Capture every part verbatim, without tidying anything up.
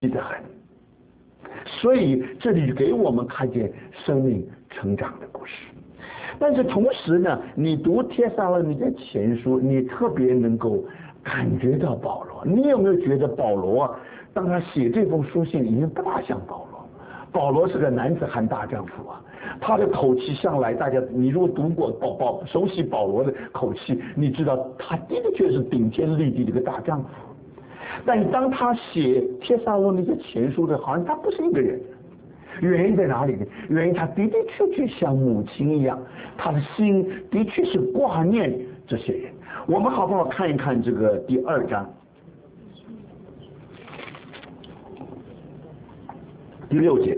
得很。所以这里给我们看见生命成长的故事。但是同时呢，你读帖撒罗尼迦前书，你特别能够感觉到保罗。你有没有觉得保罗当他写这封书信已经不大像保罗？保罗是个男子汉大丈夫啊，他的口气向来大家，你如果读过保保熟悉保罗的口气，你知道他的确是顶天立地的一个大丈夫。但是当他写帖撒罗尼迦前书的，好像他不是一个人。原因在哪里呢？原因他的的确确像母亲一样，他的心的确是挂念这些人。我们好不好看一看这个第二章第六节？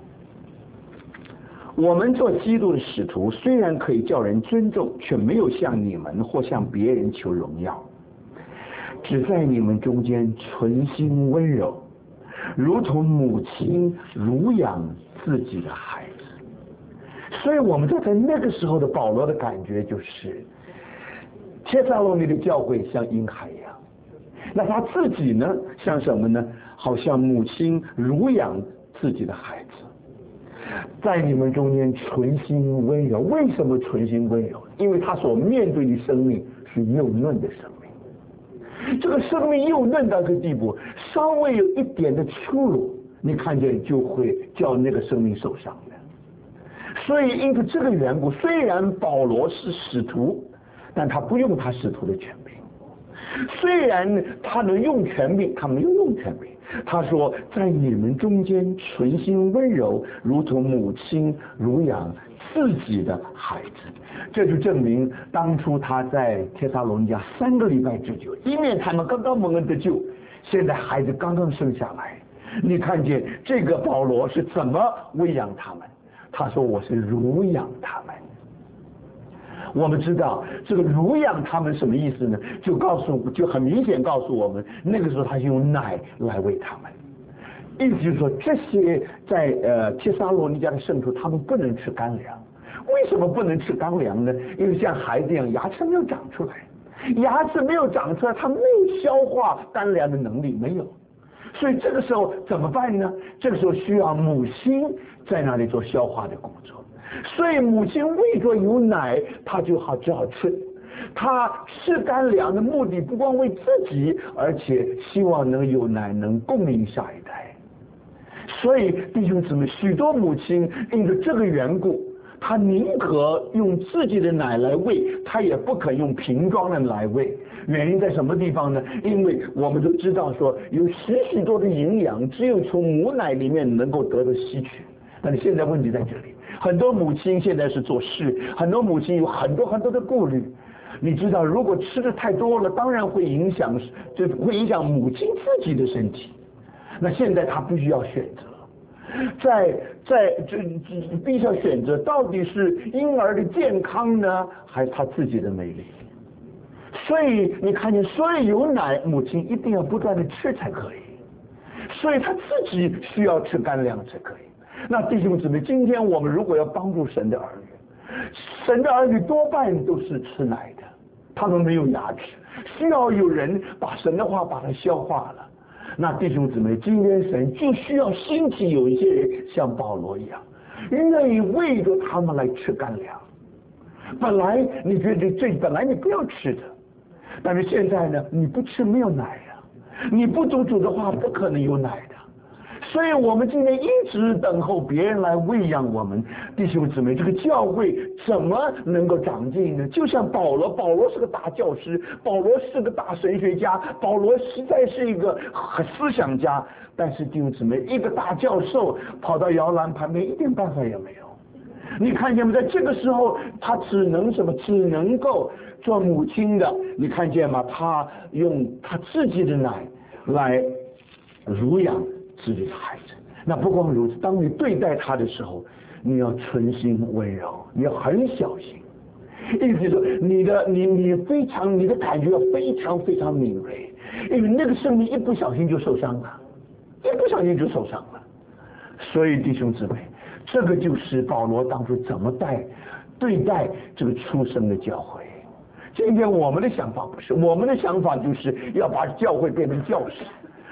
我们做基督的使徒，虽然可以叫人尊重，却没有向你们或向别人求荣耀，只在你们中间存心温柔，如同母亲乳养自己的孩子。所以我们就在那个时候的保罗的感觉就是，帖撒罗尼的教会像婴孩一样，那他自己呢，像什么呢？好像母亲乳养自己的孩子。在你们中间存心温柔，为什么存心温柔？因为他所面对的生命是幼嫩的生命。这个生命幼嫩到一个地步，稍微有一点的粗鲁，你看见就会叫那个生命受伤的。所以因此这个缘故，虽然保罗是使徒，但他不用他使徒的权柄。虽然他能用权柄，他没有用权柄。他说在你们中间存心温柔，如同母亲乳养自己的孩子。这就证明当初他在帖撒罗尼迦三个礼拜之久，一面他们刚刚蒙恩得救，现在孩子刚刚生下来，你看见这个保罗是怎么喂养他们？他说我是乳养他们。我们知道这个乳养他们什么意思呢？就告诉就很明显告诉我们，那个时候他用奶来喂他们。意思就是说，这些在呃帖撒罗尼迦的圣徒，他们不能吃干粮。为什么不能吃干粮呢？因为像孩子一样，牙齿没有长出来，牙齿没有长出来，他没有消化干粮的能力，没有。所以这个时候怎么办呢？这个时候需要母亲在那里做消化的工作。所以母亲喂着有奶，他就好只好吃。他吃干粮的目的不光为自己，而且希望能有奶能供应下一代。所以弟兄姊妹，许多母亲因着这个缘故，他宁可用自己的奶来喂，他也不肯用瓶装的来喂。原因在什么地方呢？因为我们都知道说，有许许多的营养只有从母奶里面能够得到吸取。但是现在问题在这里，很多母亲现在是做事，很多母亲有很多很多的顾虑。你知道，如果吃的太多了，当然会影响，就会影响母亲自己的身体。那现在她必须要选择，在在这必须要选择，到底是婴儿的健康呢，还是她自己的美丽？所以你看见，所以有奶，母亲一定要不断的吃才可以，所以她自己需要吃干粮才可以。那弟兄姊妹，今天我们如果要帮助神的儿女，神的儿女多半都是吃奶的，他们没有牙齿，需要有人把神的话把它消化了。那弟兄姊妹，今天神就需要兴起有一些人像保罗一样，愿意为着他们来吃干粮。本来你觉得这本来你不要吃的，但是现在呢，你不吃没有奶呀，你不读主的话不可能有奶的。所以我们今天一直等候别人来喂养我们。弟兄姊妹，这个教会怎么能够长进呢？就像保罗，保罗是个大教师，保罗是个大神学家，保罗实在是一个思想家。但是弟兄姊妹，一个大教授跑到摇篮旁边，一点办法也没有。你看见吗？在这个时候，他只能什么？只能够做母亲的。你看见吗？他用他自己的奶来乳养自己的孩子。那不光如此，当你对待他的时候，你要存心温柔，你要很小心。意思是说，你的你你非常你的感觉要非常非常敏锐，因为那个生命一不小心就受伤了，一不小心就受伤了。所以弟兄姊妹，这个就是保罗当初怎么带对待这个出生的教会。今天我们的想法不是，我们的想法就是要把教会变成教室。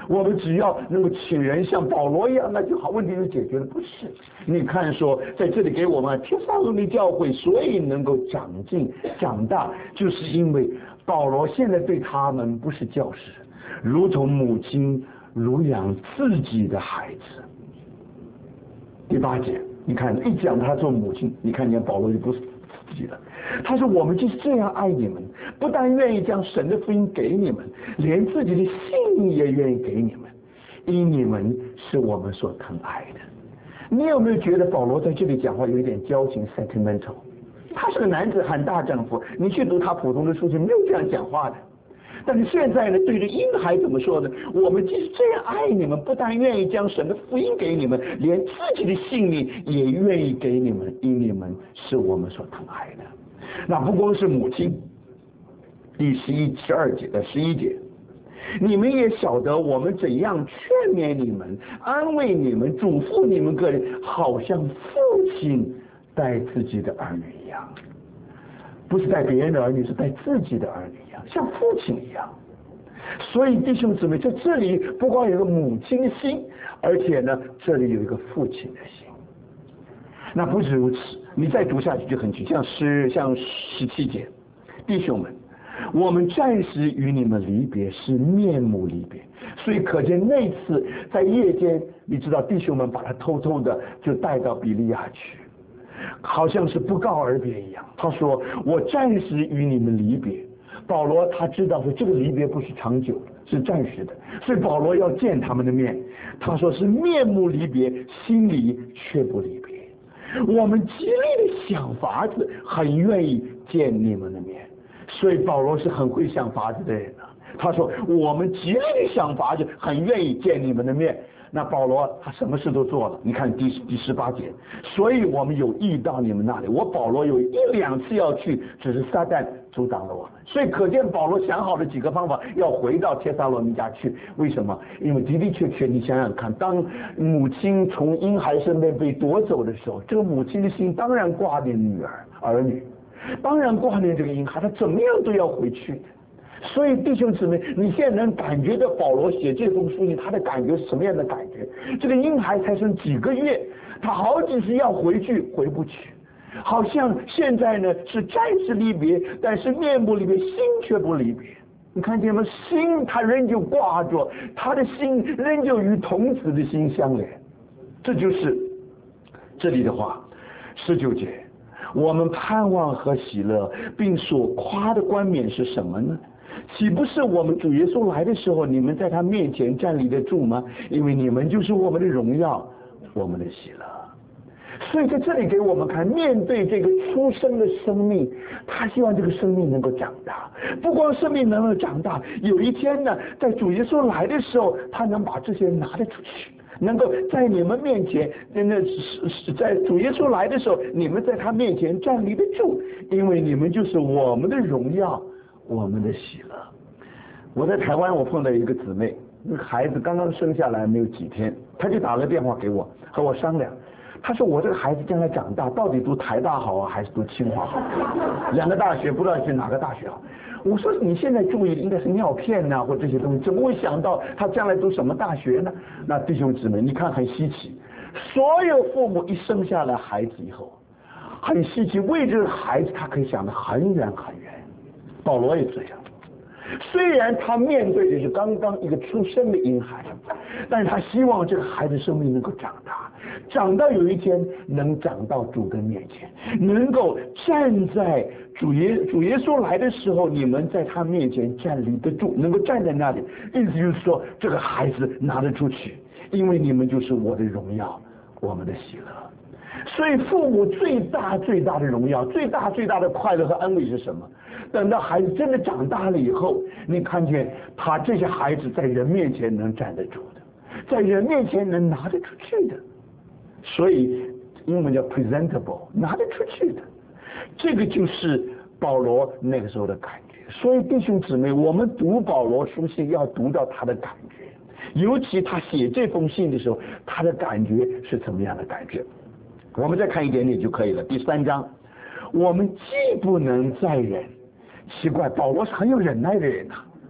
我们只要能够请人像保罗一样，那就好，问题就解决了。不是，你看说在这里给我们帖撒罗尼教会，所以能够长进长大，就是因为保罗现在对他们不是教师，如同母亲乳养自己的孩子。第八节，你看一讲他做母亲，你看见保罗就不是自己了。他说我们就是这样爱你们，不但愿意将神的福音给你们，连自己的性命也愿意给你们，因你们是我们所疼爱的。你有没有觉得保罗在这里讲话有一点矫情 sentimental？ 他是个男子汉大丈夫，你去读他普通的书信没有这样讲话的。但是现在呢，对着婴孩怎么说呢？我们即使这样爱你们，不但愿意将神的福音给你们，连自己的性命也愿意给你们，因你们是我们所疼爱的。那不光是母亲，第十一、十二节的十一节，你们也晓得我们怎样劝勉你们、安慰你们、嘱咐你们个人，好像父亲待自己的儿女一样。不是带别人的儿女，是带自己的儿女一样，像父亲一样。所以弟兄姊妹，在这里不光有一个母亲的心，而且呢，这里有一个父亲的心。那不止如此，你再读下去就很清，像十像十七节，弟兄们，我们暂时与你们离别，是面目离别。所以可见那次在夜间，你知道弟兄们把他偷偷的就带到比利亚去。好像是不告而别一样。他说我暂时与你们离别。保罗他知道说这个离别不是长久的，是暂时的，所以保罗要见他们的面。他说是面目离别，心里却不离别。我们极力的想法子，很愿意见你们的面。所以保罗是很会想法子的人啊。他说我们极力的想法子，很愿意见你们的面。那保罗他什么事都做了，你看第第十八节，所以我们有意到你们那里。我保罗有一两次要去，只是撒旦阻挡了我们。所以可见保罗想好了几个方法，要回到帖撒罗尼迦去。为什么？因为的的确确，你想想看，当母亲从婴孩身边被夺走的时候，这个母亲的心当然挂念女儿儿女，当然挂念这个婴孩，他怎么样都要回去。所以弟兄姊妹，你现在能感觉到保罗写这封书信，他的感觉是什么样的感觉？这个婴孩才生几个月，他好几次要回去，回不去，好像现在呢是暂时离别，但是面目离别，心却不离别。你看见吗？心他仍旧挂着，他的心仍旧与童子的心相连。这就是这里的话，十九节，我们盼望和喜乐，并所夸的冠冕是什么呢？岂不是我们主耶稣来的时候，你们在他面前站立得住吗？因为你们就是我们的荣耀，我们的喜乐。所以在这里给我们看，面对这个出生的生命，他希望这个生命能够长大。不光生命能够长大，有一天呢，在主耶稣来的时候，他能把这些拿得出去，能够在你们面前，那是在主耶稣来的时候，你们在他面前站立得住，因为你们就是我们的荣耀，我们的喜乐。我在台湾，我碰到一个姊妹，那个孩子刚刚生下来没有几天，他就打了电话给我，和我商量。他说我这个孩子将来长大，到底读台大好啊，还是读清华好？两个大学不知道是哪个大学好。我说你现在注意的应该是尿片呐、啊，或这些东西，怎么会想到他将来读什么大学呢？那弟兄姊妹，你看很稀奇，所有父母一生下来孩子以后，很稀奇，为这个孩子他可以想得很远很远。保罗也这样。虽然他面对的是刚刚一个出生的婴孩，但是他希望这个孩子生命能够长大，长到有一天能长到主的面前，能够站在主耶主耶稣来的时候，你们在他面前站立得住，能够站在那里。意思就是说，这个孩子拿得出去，因为你们就是我的荣耀，我们的喜乐。所以父母最大最大的荣耀，最大最大的快乐和安慰是什么？等到孩子真的长大了以后，你看见他这些孩子在人面前能站得住的，在人面前能拿得出去的，所以英文叫 presentable， 拿得出去的。这个就是保罗那个时候的感觉。所以弟兄姊妹，我们读保罗书信要读到他的感觉，尤其他写这封信的时候，他的感觉是怎么样的感觉。我们再看一点点就可以了。第三章，我们既不能再忍，奇怪，保罗是很有忍耐的人呐、啊。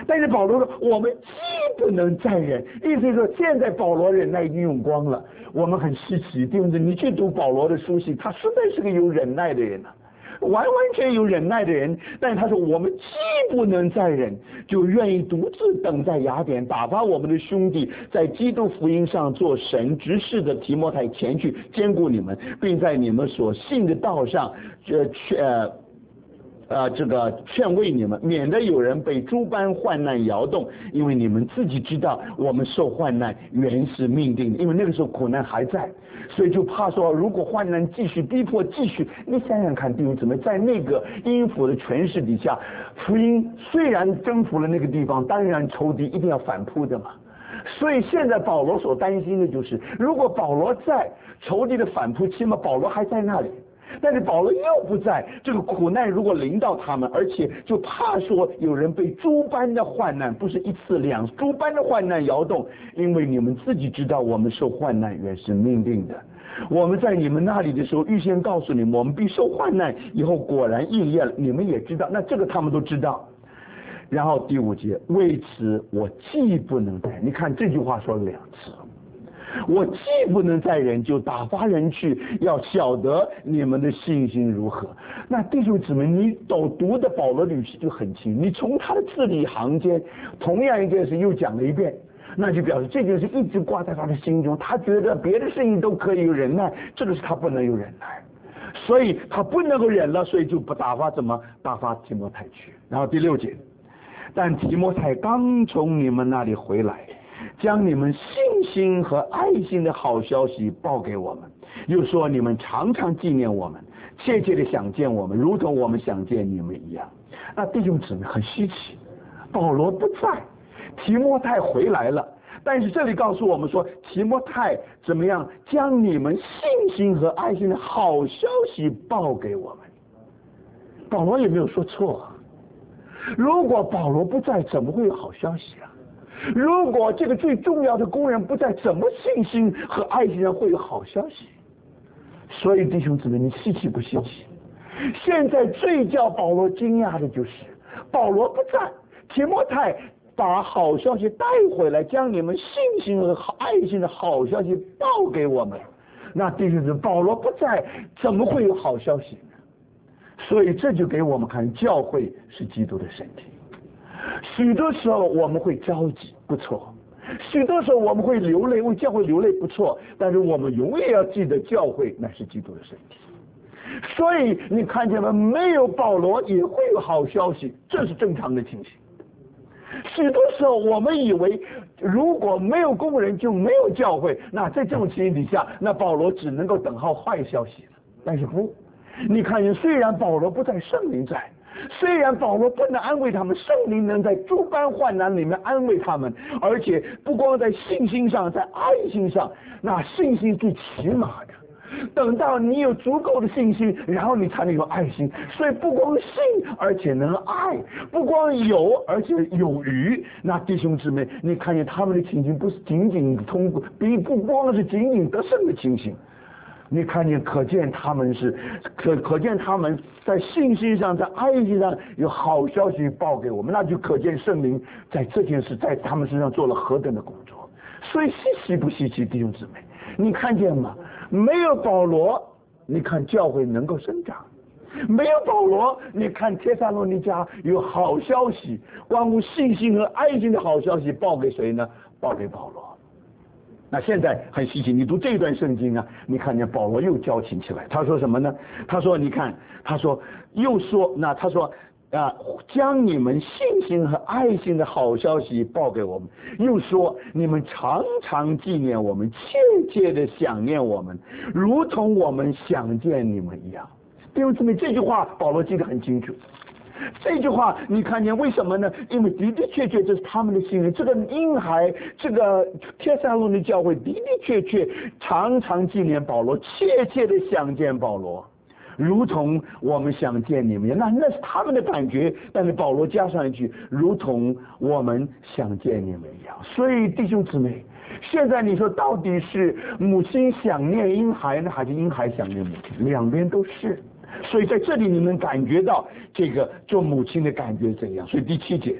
但是保罗说我们既不能再忍，意思是说现在保罗忍耐已经用光了。我们很稀奇，弟兄姊妹，你去读保罗的书信，他实在是个有忍耐的人啊，完完全有忍耐的人。但是他说我们既不能再忍，就愿意独自等在雅典，打发我们的兄弟在基督福音上做神执事的提摩太前去兼顾你们，并在你们所信的道上呃去呃呃，这个劝慰你们，免得有人被诸般患难摇动，因为你们自己知道，我们受患难原是命定的，因为那个时候苦难还在，所以就怕说，如果患难继续逼迫继续，你想想看，弟兄姊妹，在那个阴府的权势底下，福音虽然征服了那个地方，当然仇敌一定要反扑的嘛。所以现在保罗所担心的就是，如果保罗在，仇敌的反扑，起码保罗还在那里。但是保罗又不在，这个苦难如果临到他们，而且就怕说有人被诸般的患难，不是一次两诸般的患难摇动，因为你们自己知道我们受患难原是命定的。我们在你们那里的时候预先告诉你们，我们必受患难，以后果然应验了，你们也知道，那这个他们都知道。然后第五节，为此我既不能再，你看这句话说了两次，我既不能再忍，就打发人去，要晓得你们的信心如何。那弟兄姊妹，你都读的保罗的语气就很轻，你从他的字里行间，同样一件事又讲了一遍，那就表示这件事一直挂在他的心中，他觉得别的事情都可以有忍耐，这个是他不能有忍耐，所以他不能够忍了，所以就不打发怎么打发提摩太去。然后第六节，但提摩太刚从你们那里回来，将你们信心和爱心的好消息报给我们，又说你们常常纪念我们，切切的想见我们，如同我们想见你们一样。那弟兄姊妹很稀奇，保罗不在，提摩太回来了，但是这里告诉我们说，提摩太怎么样将你们信心和爱心的好消息报给我们。保罗也没有说错，如果保罗不在，怎么会有好消息啊？如果这个最重要的工人不在，怎么信心和爱心上会有好消息？所以弟兄姊妹，你稀奇不稀奇？现在最叫保罗惊讶的就是保罗不在，提摩太把好消息带回来，将你们信心和爱心的好消息报给我们。那弟兄姊妹，保罗不在，怎么会有好消息呢？所以这就给我们看，教会是基督的身体。许多时候我们会着急，不错；许多时候我们会流泪，为教会流泪，不错。但是我们永远要记得，教会乃是基督的身体。所以你看见吗？没有保罗也会有好消息，这是正常的情形。许多时候我们以为如果没有工人就没有教会，那在这种情形底下，那保罗只能够等候坏消息了。但是不，你看见虽然保罗不在，圣灵在。虽然保罗不能安慰他们，圣灵能在诸般患难里面安慰他们，而且不光在信心上，在爱心上，那信心最起码的。等到你有足够的信心，然后你才能有爱心。所以不光信，而且能爱；不光有，而且有余。那弟兄姊妹，你看见他们的情形，不是仅仅通过，比不光是仅仅得胜的情形。你看见，可见他们是可可见他们在信心上，在爱心上有好消息报给我们，那就可见圣灵在这件事在他们身上做了何等的工作。所以稀奇不稀奇，弟兄姊妹，你看见吗？没有保罗，你看教会能够生长；没有保罗，你看帖撒罗尼迦有好消息，关乎信心和爱心的好消息报给谁呢？报给保罗。那现在很稀奇，你读这一段圣经啊，你看见保罗又矫情起来。他说什么呢？他说你看，他说又说，那他说啊，将你们信心和爱心的好消息报给我们，又说你们常常纪念我们，切切的想念我们，如同我们想见你们一样。弟兄姊妹，这句话保罗记得很清楚。这句话你看见为什么呢？因为的的确确这是他们的心灵。这个婴孩，这个帖撒罗尼教会的的确确常常纪念保罗，切切的想见保罗，如同我们想见你们一样。那那是他们的感觉，但是保罗加上一句，如同我们想见你们一样。所以弟兄姊妹，现在你说到底是母亲想念婴孩呢，还是婴孩想念母亲？两边都是。所以在这里你能感觉到这个做母亲的感觉怎样。所以第七节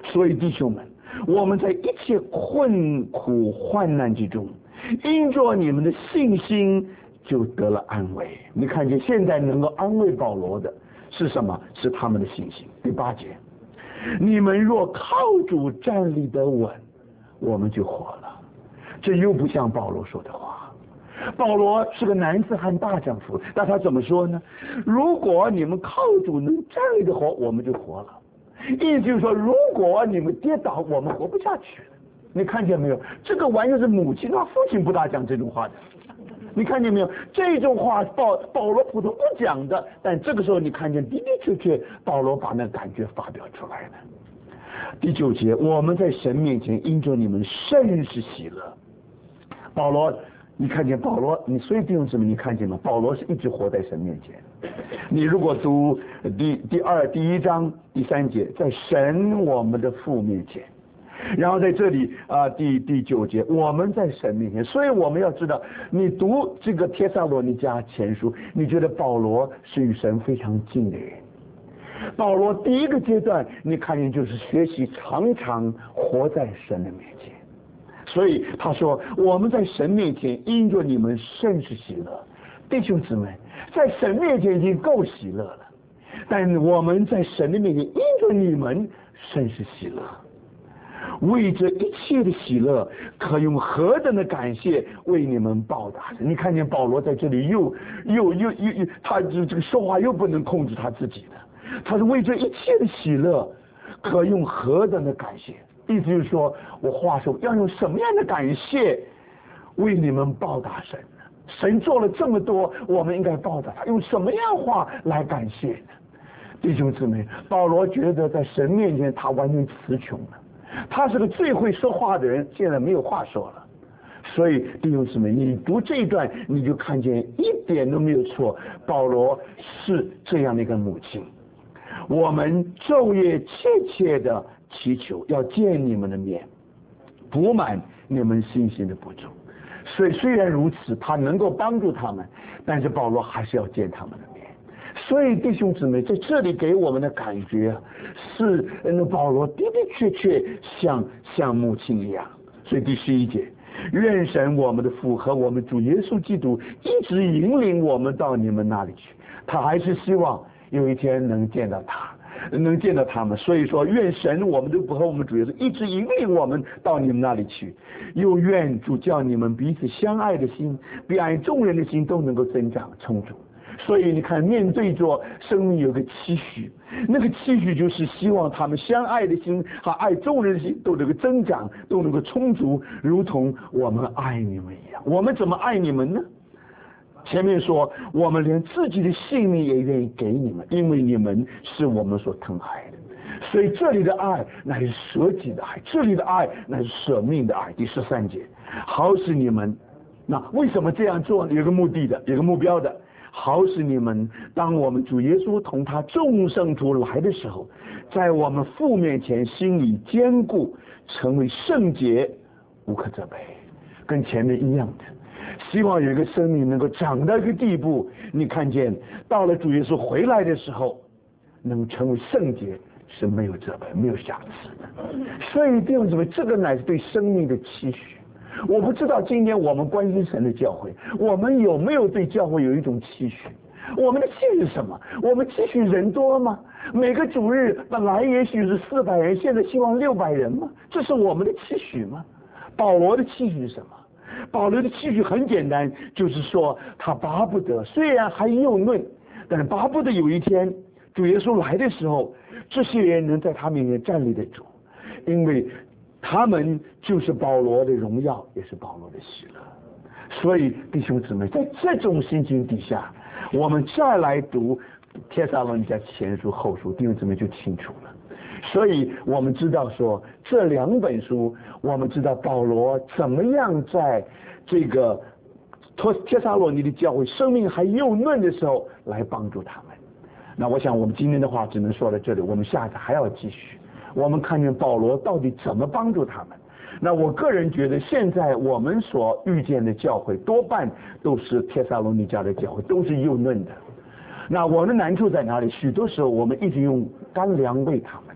所以弟兄们，我们在一切困苦患难之中，因着你们的信心就得了安慰。你看见现在能够安慰保罗的是什么？是他们的信心。第八节，你们若靠主站立得稳，我们就活了。这又不像保罗说的话。保罗是个男子汉大丈夫，但他怎么说呢？如果你们靠主能站立得活，我们就活了。意思就是说，如果你们跌倒，我们活不下去了。你看见没有？这个完全是母亲，他父亲不大讲这种话的。你看见没有？这种话保保罗普通不讲的，但这个时候你看见的的确确保罗把那感觉发表出来了。第九节，我们在神面前因着你们甚是喜乐。保罗，你看见保罗，你所以弟兄姊妹，你看见吗？保罗是一直活在神面前。你如果读第第二第一章第三节，在神我们的父面前。然后在这里啊、呃，第第九节，我们在神面前，所以我们要知道，你读这个帖撒罗尼迦前书，你觉得保罗是与神非常近的人。保罗第一个阶段，你看见就是学习常常活在神的面前，所以他说，我们在神面前因着你们甚是喜乐。弟兄姊妹，在神面前已经够喜乐了，但我们在神的面前因着你们甚是喜乐。为这一切的喜乐，可用何等的感谢为你们报答。你看见保罗在这里又又又又又，他这这个说话又不能控制他自己的，他是为这一切的喜乐，可用何等的感谢。意思就是说，我话说要用什么样的感谢为你们报答神呢？神做了这么多，我们应该报答他，用什么样话来感谢呢？弟兄姊妹，保罗觉得在神面前他完全词穷了。他是个最会说话的人，现在没有话说了。所以弟兄姊妹，你读这一段，你就看见一点都没有错。保罗是这样的一个母亲，我们昼夜切切的祈求，要见你们的面，补满你们信心的不足。所以虽然如此，他能够帮助他们，但是保罗还是要见他们的面。所以弟兄姊妹，在这里给我们的感觉是，那保罗的的确确像像母亲一样。所以第十一节，愿神我们的父和我们主耶稣基督一直引领我们到你们那里去。他还是希望有一天能见到他，能见到他们。所以说，愿神我们的父和我们主耶稣一直引领我们到你们那里去。又愿主叫你们彼此相爱的心，比爱众人的心都能够增长充足。所以你看，面对着生命有个期许，那个期许就是希望他们相爱的心和爱众人的心都能够增长，都能够充足，如同我们爱你们一样。我们怎么爱你们呢？前面说，我们连自己的性命也愿意给你们，因为你们是我们所疼爱的。所以这里的爱乃是舍己的爱，这里的爱乃是舍命的爱。第十三节，好使你们，那为什么这样做？有个目的的，有个目标的。好使你们，当我们主耶稣同他众圣徒来的时候，在我们父面前心里坚固，成为圣洁，无可责备。跟前面一样的，希望有一个生命能够长到一个地步，你看见到了主耶稣回来的时候，能成为圣洁，是没有责备、没有瑕疵的。所以弟兄姊妹，这个乃是对生命的期许。我不知道今天我们关心神的教会，我们有没有对教会有一种期许？我们的期许是什么？我们期许人多吗？每个主日本来也许是四百人，现在希望六百人吗？这是我们的期许吗？保罗的期许是什么？保罗的期许很简单，就是说他巴不得，虽然还幼嫩，但是巴不得有一天主耶稣来的时候，这些人能在他面前站立得住，因为他们就是保罗的荣耀，也是保罗的喜乐。所以弟兄姊妹，在这种心情底下，我们再来读帖撒罗尼迦前书后书，弟兄姊妹就清楚了。所以我们知道说，这两本书，我们知道保罗怎么样在这个帖撒罗尼的教会生命还幼嫩的时候来帮助他们。那我想我们今天的话只能说到这里，我们下次还要继续。我们看见保罗到底怎么帮助他们。那我个人觉得，现在我们所遇见的教会多半都是帖撒罗尼迦的教会，都是幼嫩的。那我们的难处在哪里？许多时候我们一直用干粮喂他们，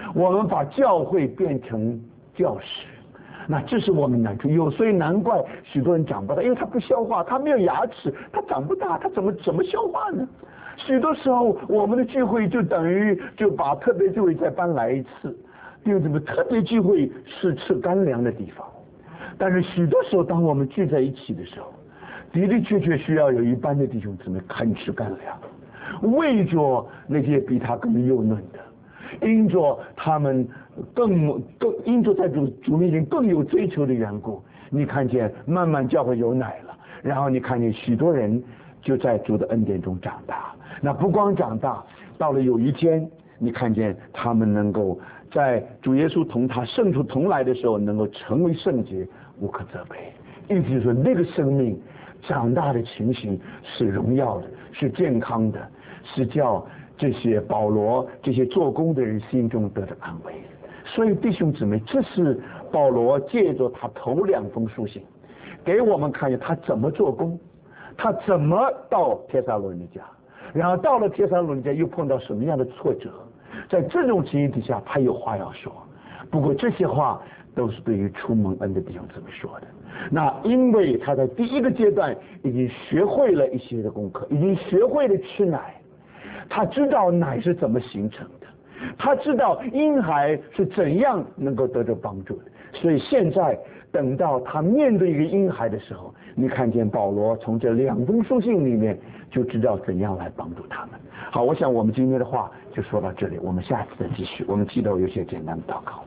我们把教会变成教室，那这是我们难处。有所以难怪许多人长不大，因为他不消化，他没有牙齿，他长不大，他怎么怎么消化呢？许多时候我们的聚会就等于就把特别聚会再搬来一次，因为什么？特别聚会是吃干粮的地方，但是许多时候当我们聚在一起的时候，的的确确需要有一般的弟兄姊妹肯吃干粮，为着那些比他更幼嫩的，因着他们更更因着在主主面前更有追求的缘故，你看见慢慢教会有奶了，然后你看见许多人就在主的恩典中长大。那不光长大，到了有一天，你看见他们能够在主耶稣同他圣徒同来的时候，能够成为圣洁，无可责备。意思就是说，那个生命长大的情形是荣耀的，是健康的，是叫这些保罗这些做工的人心中得到安慰。所以弟兄姊妹，这是保罗借着他头两封书信给我们看见他怎么做工，他怎么到帖撒罗尼迦，然后到了帖撒罗尼迦又碰到什么样的挫折，在这种情形底下他有话要说。不过这些话都是对于初蒙恩的弟兄姊妹说的。那因为他在第一个阶段已经学会了一些的功课，已经学会了吃奶，他知道奶是怎么形成的，他知道婴孩是怎样能够得到帮助的。所以现在等到他面对一个婴孩的时候，你看见保罗从这两封书信里面就知道怎样来帮助他们。好，我想我们今天的话就说到这里，我们下次再继续。我们记得有些简单的祷告。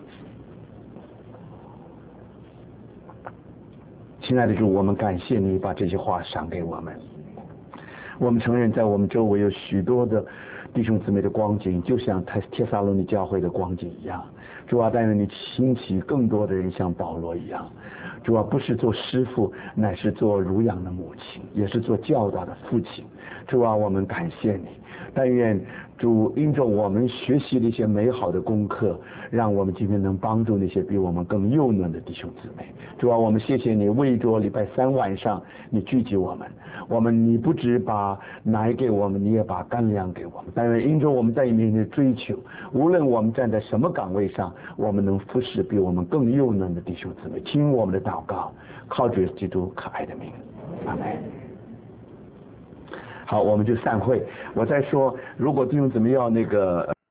亲爱的主，我们感谢你把这些话赏给我们。我们承认在我们周围有许多的弟兄姊妹的光景，就像帖撒罗尼教会的光景一样。主啊，但愿你兴起更多的人像保罗一样。主啊，不是做师傅，乃是做乳养的母亲，也是做教导的父亲。主啊，我们感谢你。但愿主因着我们学习了一些美好的功课，让我们今天能帮助那些比我们更幼嫩的弟兄姊妹。主啊，我们谢谢你为着礼拜三晚上你聚集我们，我们你不只把奶给我们，你也把干粮给我们。但愿因着我们在你面前的追求，无论我们站在什么岗位上，我们能服侍比我们更幼嫩的弟兄姊妹。听我们的祷告，靠主基督可爱的名，阿们。好，我们就散会。我再说，如果弟兄姊妹要那个